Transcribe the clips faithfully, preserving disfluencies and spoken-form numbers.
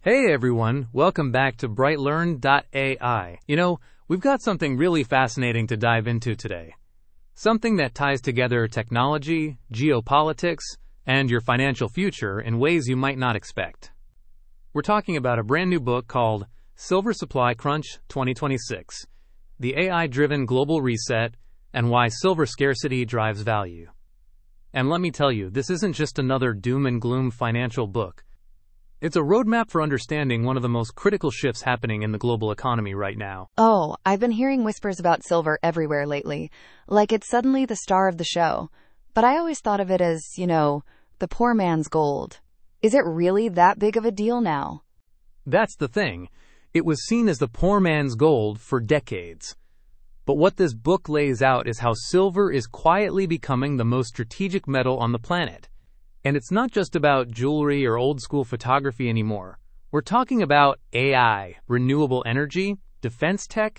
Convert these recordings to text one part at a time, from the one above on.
Hey everyone, welcome back to brightlearn dot A I. You know, we've got something really fascinating to dive into today. Something that ties together technology, geopolitics, and your financial future in ways you might not expect. We're talking about a brand new book called Silver Supply Crunch twenty twenty-six, The A I-Driven Global Reset and Why Silver Scarcity Drives Value. And let me tell you, this isn't just another doom and gloom financial book. It's a roadmap for understanding one of the most critical shifts happening in the global economy right now. Oh, I've been hearing whispers about silver everywhere lately, like it's suddenly the star of the show. But I always thought of it as, you know, the poor man's gold. Is it really that big of a deal now? That's the thing. It was seen as the poor man's gold for decades. But what this book lays out is how silver is quietly becoming the most strategic metal on the planet. And it's not just about jewelry or old-school photography anymore. We're talking about A I, renewable energy, defense tech,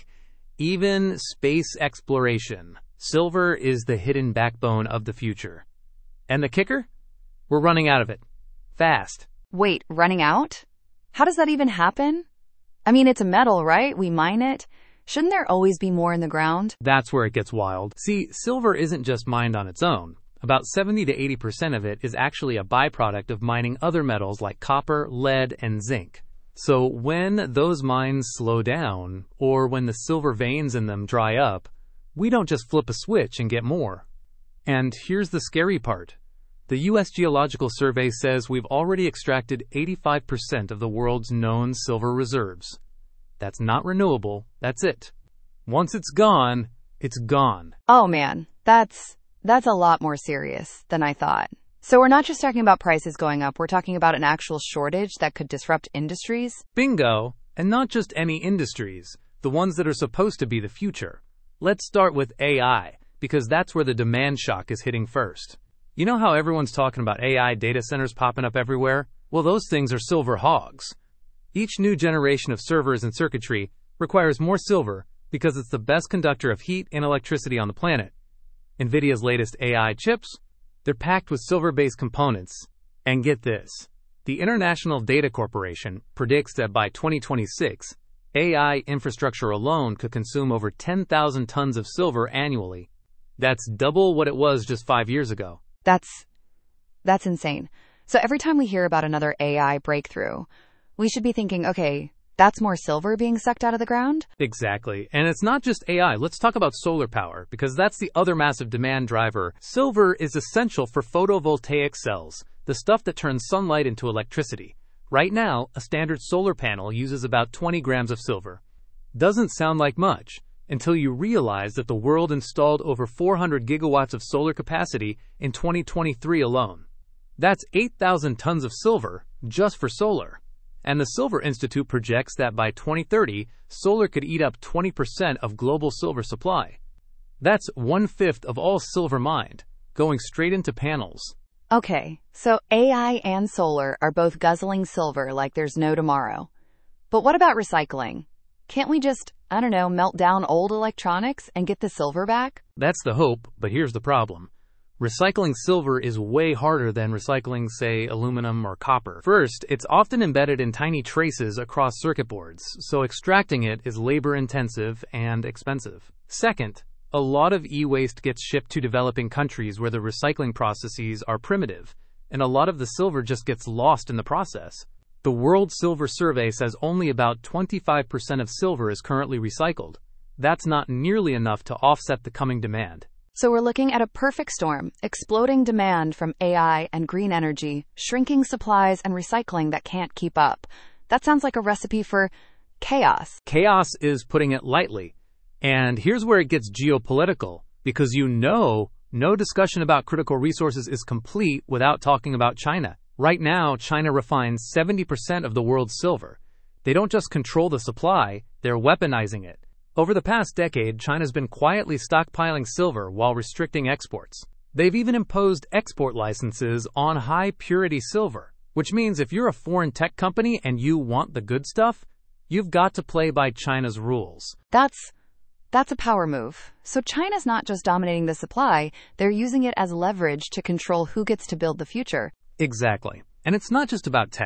even space exploration. Silver is the hidden backbone of the future. And the kicker? We're running out of it. Fast. Wait, running out? How does that even happen? I mean, it's a metal, right? We mine it. Shouldn't there always be more in the ground? That's where it gets wild. See, silver isn't just mined on its own. About seventy to eighty percent of it is actually a byproduct of mining other metals like copper, lead, and zinc. So when those mines slow down, or when the silver veins in them dry up, we don't just flip a switch and get more. And here's the scary part. The U S Geological Survey says we've already extracted eighty-five percent of the world's known silver reserves. That's not renewable, that's it. Once it's gone, it's gone. Oh man, that's... That's a lot more serious than I thought. So we're not just talking about prices going up, we're talking about an actual shortage that could disrupt industries? Bingo! And not just any industries, the ones that are supposed to be the future. Let's start with A I, because that's where the demand shock is hitting first. You know how everyone's talking about A I data centers popping up everywhere? Well, those things are silver hogs. Each new generation of servers and circuitry requires more silver because it's the best conductor of heat and electricity on the planet. NVIDIA's latest A I chips, they're packed with silver-based components. And get this, the International Data Corporation predicts that by twenty twenty-six, A I infrastructure alone could consume over ten thousand tons of silver annually. That's double what it was just five years ago. That's, that's insane. So every time we hear about another A I breakthrough, we should be thinking, okay, that's more silver being sucked out of the ground? Exactly. And it's not just A I. Let's talk about solar power, because that's the other massive demand driver. Silver is essential for photovoltaic cells, the stuff that turns sunlight into electricity. Right now, a standard solar panel uses about twenty grams of silver. Doesn't sound like much, until you realize that the world installed over four hundred gigawatts of solar capacity in twenty twenty-three alone. That's eight thousand tons of silver just for solar. And the Silver Institute projects that by twenty thirty, solar could eat up twenty percent of global silver supply. That's one-fifth of all silver mined, going straight into panels. Okay, so A I and solar are both guzzling silver like there's no tomorrow. But what about recycling? Can't we just, I don't know, melt down old electronics and get the silver back? That's the hope, but here's the problem. Recycling silver is way harder than recycling, say, aluminum or copper. First, it's often embedded in tiny traces across circuit boards, so extracting it is labor-intensive and expensive. Second, a lot of e-waste gets shipped to developing countries where the recycling processes are primitive, and a lot of the silver just gets lost in the process. The World Silver Survey says only about twenty-five percent of silver is currently recycled. That's not nearly enough to offset the coming demand. So we're looking at a perfect storm, exploding demand from A I and green energy, shrinking supplies and recycling that can't keep up. That sounds like a recipe for chaos. Chaos is putting it lightly. And here's where it gets geopolitical, because you know no discussion about critical resources is complete without talking about China. Right now, China refines seventy percent of the world's silver. They don't just control the supply, they're weaponizing it. Over the past decade, China's been quietly stockpiling silver while restricting exports. They've even imposed export licenses on high-purity silver, which means if you're a foreign tech company and you want the good stuff, you've got to play by China's rules. That's, that's a power move. So China's not just dominating the supply, they're using it as leverage to control who gets to build the future. Exactly. And it's not just about tech.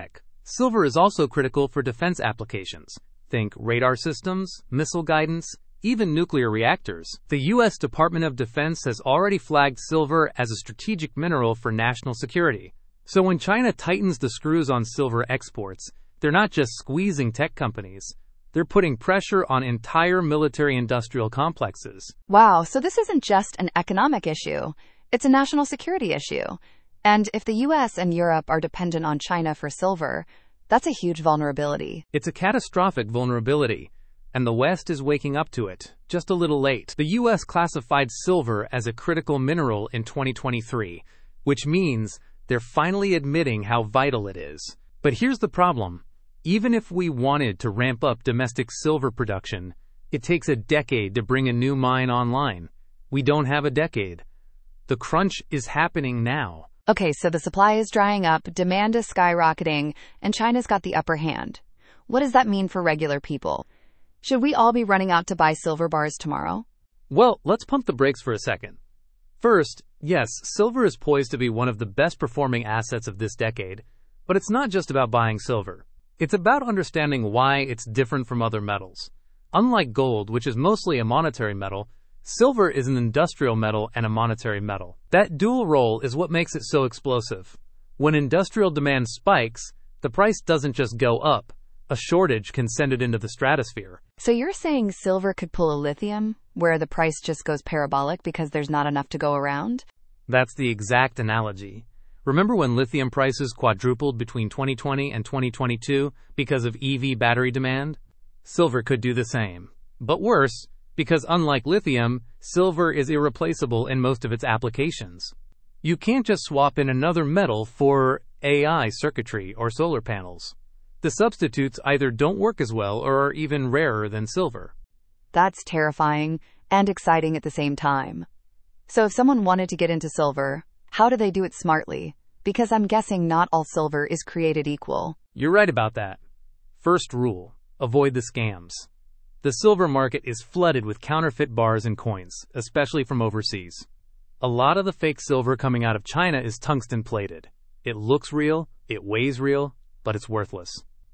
Silver is also critical for defense applications. Think radar systems, missile guidance, even nuclear reactors. The U S Department of Defense has already flagged silver as a strategic mineral for national security. So when China tightens the screws on silver exports, they're not just squeezing tech companies. They're putting pressure on entire military-industrial complexes. Wow, so this isn't just an economic issue. It's a national security issue. And if the U S and Europe are dependent on China for silver, that's a huge vulnerability. It's a catastrophic vulnerability, and the West is waking up to it, just a little late. The U S classified silver as a critical mineral in twenty twenty-three, which means they're finally admitting how vital it is. But here's the problem. Even if we wanted to ramp up domestic silver production, it takes a decade to bring a new mine online. We don't have a decade. The crunch is happening now. Okay, so the supply is drying up, demand is skyrocketing, and China's got the upper hand. What does that mean for regular people? Should we all be running out to buy silver bars tomorrow? Well, let's pump the brakes for a second. First, yes, silver is poised to be one of the best performing assets of this decade, but it's not just about buying silver. It's about understanding why it's different from other metals. Unlike gold, which is mostly a monetary metal, silver is an industrial metal and a monetary metal. That dual role is what makes it so explosive. When industrial demand spikes, the price doesn't just go up. A shortage can send it into the stratosphere. So you're saying silver could pull a lithium, where the price just goes parabolic because there's not enough to go around? That's the exact analogy. Remember when lithium prices quadrupled between twenty twenty and twenty twenty-two because of E V battery demand? Silver could do the same. But worse, because unlike lithium, silver is irreplaceable in most of its applications. You can't just swap in another metal for A I circuitry or solar panels. The substitutes either don't work as well or are even rarer than silver. That's terrifying and exciting at the same time. So if someone wanted to get into silver, how do they do it smartly? Because I'm guessing not all silver is created equal. You're right about that. First rule, avoid the scams. The silver market is flooded with counterfeit bars and coins, especially from overseas. A lot of the fake silver coming out of China is tungsten plated. It looks real, it weighs real, but it's worthless.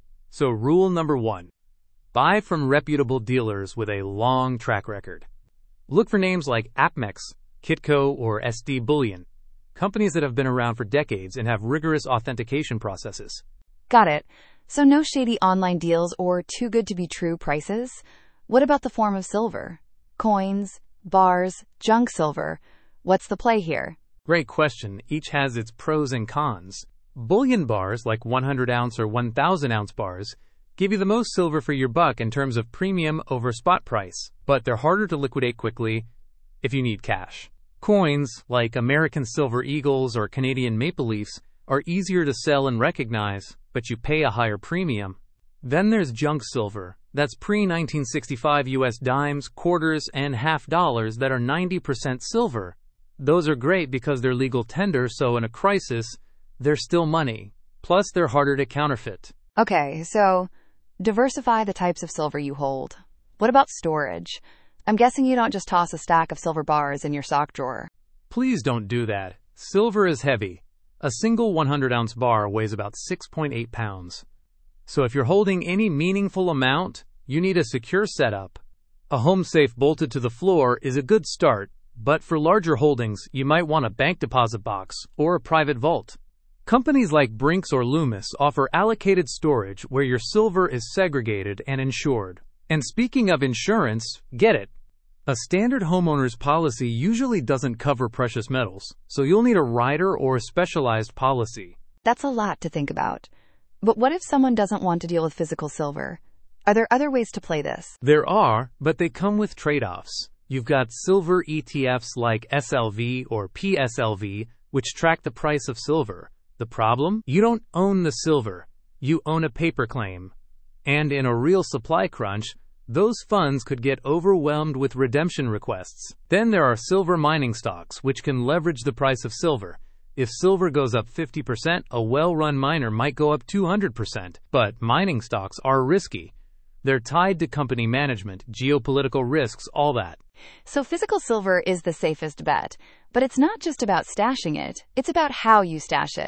So rule number one, buy from reputable dealers with a long track record. Look for names like APMEX, Kitco, or S D Bullion, companies that have been around for decades and have rigorous authentication processes. Got it. So no shady online deals or too good to be true prices? What about the form of silver? Coins, bars, junk silver. What's the play here? Great question. Each has its pros and cons. Bullion bars, like one hundred ounce or one thousand ounce bars, give you the most silver for your buck in terms of premium over spot price, but they're harder to liquidate quickly if you need cash. Coins, like American Silver Eagles or Canadian Maple Leafs, are easier to sell and recognize, but you pay a higher premium. Then there's junk silver. That's pre nineteen sixty-five U S dimes, quarters, and half dollars that are ninety percent silver. Those are great because they're legal tender, so in a crisis, they're still money. Plus, they're harder to counterfeit. Okay, so diversify the types of silver you hold. What about storage? I'm guessing you don't just toss a stack of silver bars in your sock drawer. Please don't do that. Silver is heavy. A single one hundred ounce bar weighs about six point eight pounds. So if you're holding any meaningful amount, you need a secure setup. A home safe bolted to the floor is a good start, but for larger holdings, you might want a bank deposit box or a private vault. Companies like Brinks or Loomis offer allocated storage where your silver is segregated and insured. And speaking of insurance, get it. A standard homeowner's policy usually doesn't cover precious metals, so you'll need a rider or a specialized policy. That's a lot to think about. But what if someone doesn't want to deal with physical silver? Are there other ways to play this? There are, but they come with trade-offs. You've got silver E T Fs like S L V or P S L V, which track the price of silver. The problem? You don't own the silver. You own a paper claim. And in a real supply crunch, those funds could get overwhelmed with redemption requests. Then there are silver mining stocks, which can leverage the price of silver. If silver goes up fifty percent, a well-run miner might go up two hundred percent. But mining stocks are risky. They're tied to company management, geopolitical risks, all that. So physical silver is the safest bet. But it's not just about stashing it. It's about how you stash it.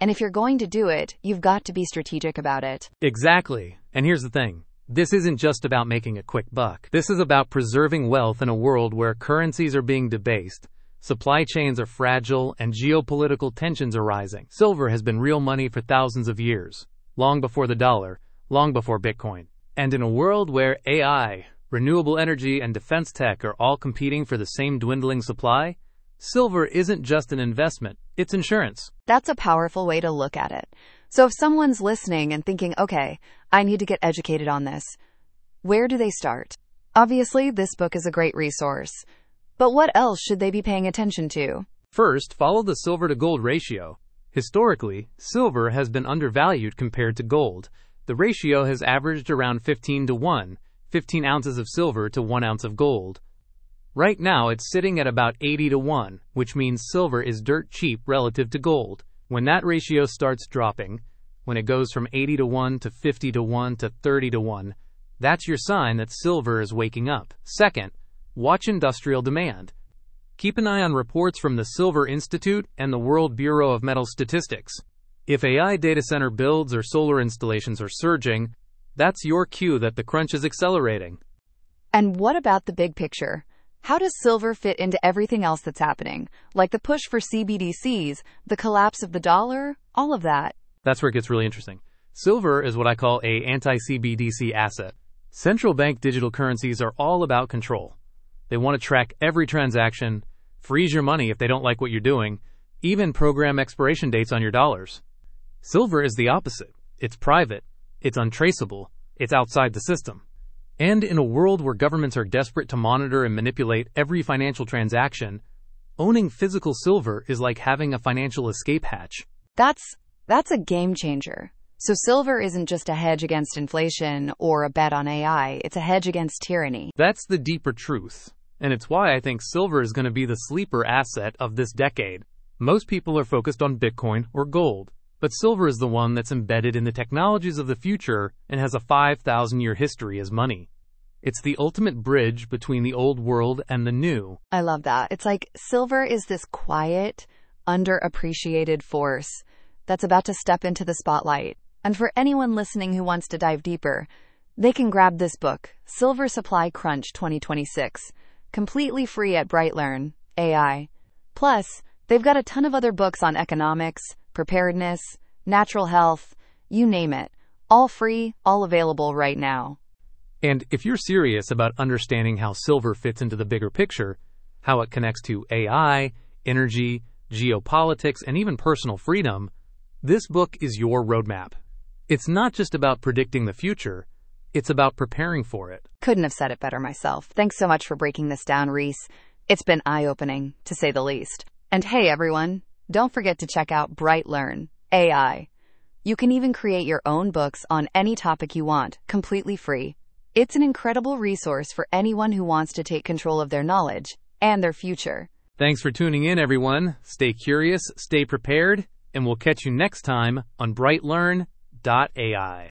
And if you're going to do it, you've got to be strategic about it. Exactly. And here's the thing. This isn't just about making a quick buck. This is about preserving wealth in a world where currencies are being debased, supply chains are fragile, and geopolitical tensions are rising. Silver has been real money for thousands of years, long before the dollar, long before Bitcoin. And in a world where A I, renewable energy, and defense tech are all competing for the same dwindling supply, silver isn't just an investment, it's insurance. That's a powerful way to look at it. So if someone's listening and thinking, okay, I need to get educated on this, where do they start? Obviously, this book is a great resource. But what else should they be paying attention to? First, follow the silver to gold ratio. Historically, silver has been undervalued compared to gold. The ratio has averaged around fifteen to one, fifteen ounces of silver to one ounce of gold. Right now, it's sitting at about eighty to one, which means silver is dirt cheap relative to gold. When that ratio starts dropping, when it goes from eighty to one to fifty to one to thirty to one, that's your sign that silver is waking up. Second, watch industrial demand. Keep an eye on reports from the Silver Institute and the World Bureau of Metal Statistics. If A I data center builds or solar installations are surging, that's your cue that the crunch is accelerating. And what about the big picture? How does silver fit into everything else that's happening? Like the push for C B D Cs, the collapse of the dollar, all of that. That's where it gets really interesting. Silver is what I call a anti-C B D C asset. Central bank digital currencies are all about control. They want to track every transaction, freeze your money if they don't like what you're doing, even program expiration dates on your dollars. Silver is the opposite. It's private, it's untraceable, it's outside the system. And in a world where governments are desperate to monitor and manipulate every financial transaction, owning physical silver is like having a financial escape hatch. That's that's a game changer. So silver isn't just a hedge against inflation or a bet on A I, it's a hedge against tyranny. That's the deeper truth. And it's why I think silver is going to be the sleeper asset of this decade. Most people are focused on Bitcoin or gold, but silver is the one that's embedded in the technologies of the future and has a five thousand year history as money. It's the ultimate bridge between the old world and the new. I love that. It's like silver is this quiet, underappreciated force that's about to step into the spotlight. And for anyone listening who wants to dive deeper, they can grab this book, Silver Supply Crunch twenty twenty-six, completely free at Brightlearn A I. Plus, they've got a ton of other books on economics, preparedness, natural health, you name it. All free, all available right now. And if you're serious about understanding how silver fits into the bigger picture, how it connects to A I, energy, geopolitics, and even personal freedom, this book is your roadmap. It's not just about predicting the future, it's about preparing for it. Couldn't have said it better myself. Thanks so much for breaking this down, Reese. It's been eye-opening, to say the least. And hey, everyone, don't forget to check out Brightlearn A I. You can even create your own books on any topic you want, completely free. It's an incredible resource for anyone who wants to take control of their knowledge and their future. Thanks for tuning in, everyone. Stay curious, stay prepared, and we'll catch you next time on Brightlearn dot A I.